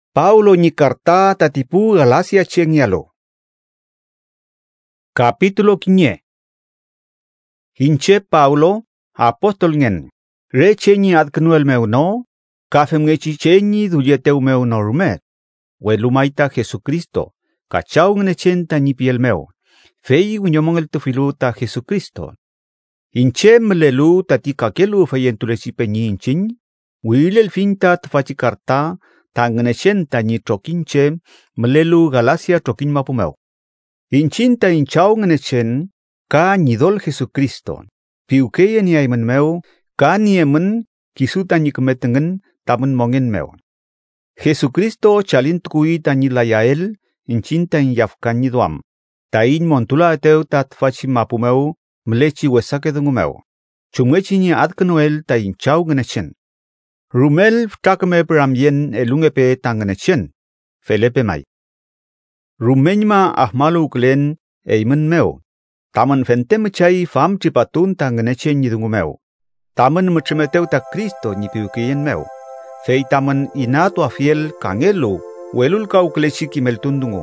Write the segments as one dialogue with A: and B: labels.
A: Paulo ni karta tatipu Galacia chengialo. Capítulo 5. Hinche Paulo, apostol ngen, re chengi adknuel meu no, kafem ngechi chengi duyeteu meu normet, welumaita Jesucristo, kachau ngechen tani piel meu, fei unyomong el tufilu ta Jesucristo. Hinche melelu tati kakelu fayentulesi penyi hinchin, wilel finta tfachi karta, tangenechen tani trokinche, melelu Galacia trokin mapumeu. Hinchinta hinchau ngenechen, ka nidol Jesucristo, piukeye ni ayman meu, ka niemen, kisuta ni kemetengen, tamen mongen meu. Jesucristo chalin tukui tani layael, hinchinta inyafkan ni duam, tain montula ateu tat fachi mapumeu, melechi wesake dungumeu. Chumwechi ni adkenuel ta hinchau ngenechen. Rumel ftakme peramyen elungepe tangenechen, Felipe mai. Rumenyma ahmalu uklen eimen meu. Taman fentem chai fam tripatun tangenechen nidungumeu. Taman mutremeteu ta Cristo nipiukiyen meu. Fei taman inato afiel kangelu welul ka uklechi kimeltundungu.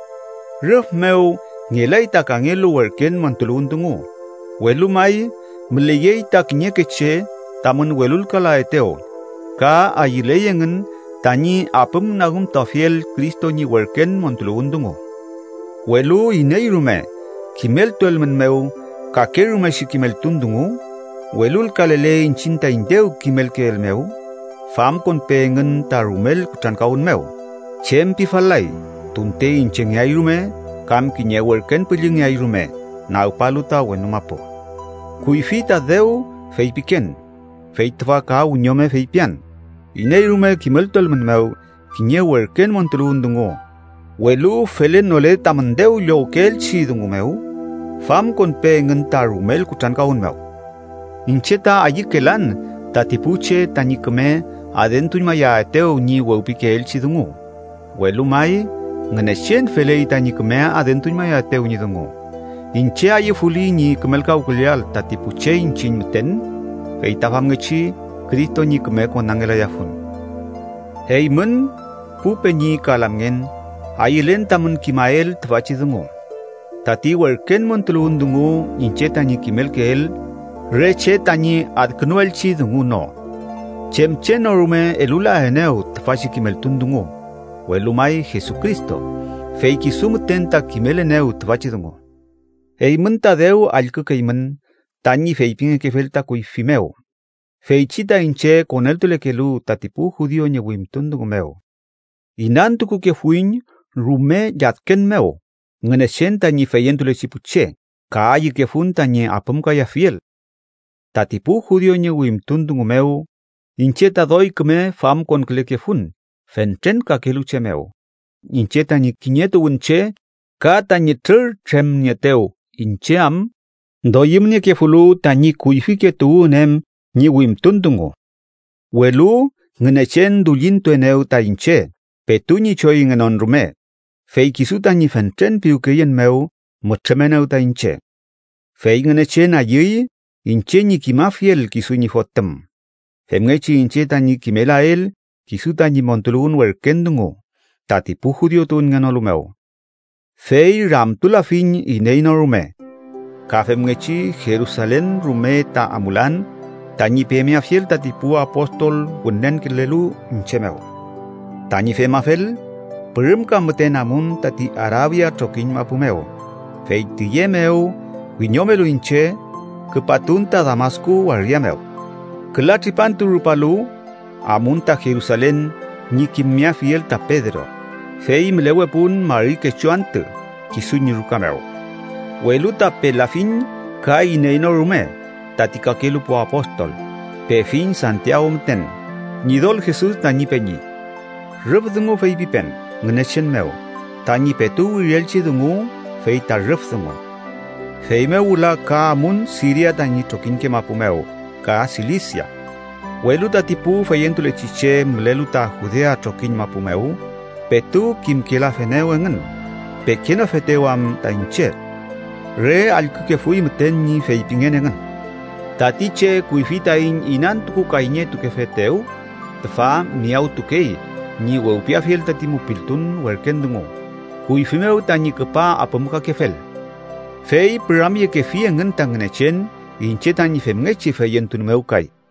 A: Ref meu ngelay ta kangelu werken mantulundungu. Welumay mleyey ta kinyekeche taman welul kala eteo. Ka ayileyengen tani apem nagum tafiel Cristo ni werken montulundungu. Welu ineirume kimel tuelmen meu kakerume shikimel tundungu. Welul kalele inchinta indeu kimel kel meu. Fam kon pengen tarumel kutran kaun meu. Chempi falai tunte inchenyairume kam kinye werken pilingyairume na upaluta wenumapo. Kuifita deu fei piken. Fei tva ka unyome fei pian. Ineirume kimel tuelmen meu kinye werken montulundungu. Welu felen nole tamandeu lokel chidungu meu. Fam kon pengen tarumel kutran kaun meu. Incheta ayikelan tatipuche tanikme adentuymaya eteo ni weupikel chidungu. Welu mai ngenechen felei tanikme adentuymaya eteo nidungu. Inche ayefuli ni kemelka ukulial tatipuche inchin muten. Feitafam ngechi Cristo ni keme konangela yafun. Heimen pupe ni kalamngen ayilen tamun kimael tvachidungu. Tati werken montulundungu inche tani kimelkel reche tani adknuel chidungu no. Chemche norume elula eneu tfachi kimeltundungu. Welumai Jesucristo. Feikisumten ta kimeleneu tvachidungu. Heimen tadeu alkukeimen tani feipinge kefelta kuifimeu. Feichita inche con el tulekelu tatipu judío nyewimtundungu meu. Inantuku ke fuin rume yatken meu. Ngenechen tani feyentule chipuche. Kaayi ke fun tani apem kaya fiel. Tatipu judío nyewimtundungu meu. Inche tadoi keme fam con kleke fun. Fenten kakeluche meu. Inche tani kinyetu unche. Ka tani ter chem nyeteu. Inche am. Doyimne ke fulu tani kuifike tu nem. Ni wimtundungu. Welu ngenechen dulinto eneu ta inche. Petuni choi ngenon rume. Fei kisuta ni fenten piukeyen meu. Mutremeneu ta inche. Fei ngenechen ayi. Inche ni kimafiel kisu ni fotem. Femgechi inche ta ni kimelael. Kisuta ni montulun werkendungu. Tatipu judio tun ngenolu meu. Fei ramtula fin ineino rume. Ka femgechi Jerusalem rume ta amulan. Tani pemia fiel tatipu apostol wunden kilelu inchemeu. Tani fema fel, perim kamuten amun tati Arabia trokin mapumeu. Fei tiyemeu, winyomelu inche, kepatunta Damasku wariameu. Kelatripantu rupalu, amun ta Jerusalem, ni kimia fiel ta Pedro. Fei melewepun mari kechuante, kisuny rukameu. Welu ta pelafin, ka ineino rume. Tatika kelu po apostol, pe fin Santiago mten, nidol Jesus tani peñi. Rupdungu fei pipen, ngenechen meu, tani petu rielchi dungu, fei ta rupdungu. Fei meula ka amun Siria tani trokin ke mapumeu, ka Cilicia. Welu tatipu feyentule chiche mlelu ta Judea trokin mapumeu, petu kimkela feneu engen, pekena fetewam ta inche. Re alkuke fui mten ni fei pingen engen. Tatiche kuifita in inantuku kainye tukefeteu, tefa miau tukei, ni weu fiel tatimu piltun werkendungo. Hui fimeu tani kepa apamuka kefel. Fei perami ke fi ngen tangne chen inche tani femngechi fe yentun meukai.